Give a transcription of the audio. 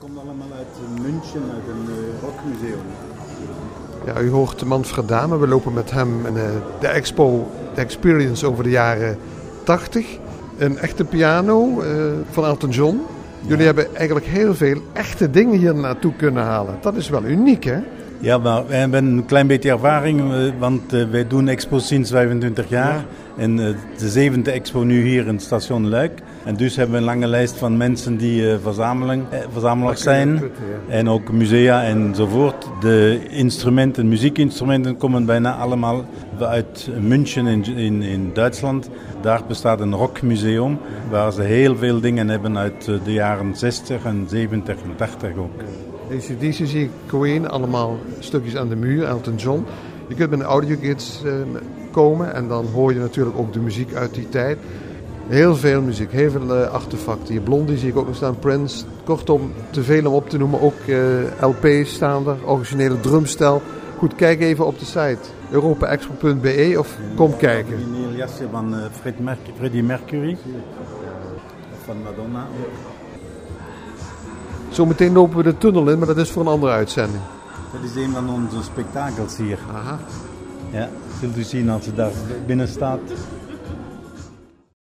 komt allemaal uit München, uit een rockmuseum. Ja, u hoort Manfred Dame. We lopen met hem de expo, de experience over de jaren 80. Een echte piano van Elton John. Jullie hebben eigenlijk heel veel echte dingen hier naartoe kunnen halen. Dat is wel uniek, hè? Ja, maar we hebben een klein beetje ervaring, want wij doen expos sinds 25 jaar. Ja. En de 7e expo nu hier in station Luik. En dus hebben we een lange lijst van mensen die verzamelaars zijn. En ook musea enzovoort. De instrumenten, muziekinstrumenten komen bijna allemaal uit München in Duitsland. Daar bestaat een rockmuseum waar ze heel veel dingen hebben uit de jaren 60 en 70 en 80 ook. ACDC zie ik, Queen, allemaal stukjes aan de muur, Elton John. Je kunt met een audiogids komen en dan hoor je natuurlijk ook de muziek uit die tijd. Heel veel muziek, heel veel artefacten. Hier Blondie zie ik ook nog staan, Prince. Kortom, te veel om op te noemen. Ook LP's staan er, originele drumstel. Goed, kijk even op de site europaexpo.be of kom kijken. Een heel jasje van Freddie Mercury. Van Madonna. Zometeen lopen we de tunnel in, maar dat is voor een andere uitzending. Dat is een van onze spektakels hier. Aha. Ja, zult u zien als u daar binnen staat.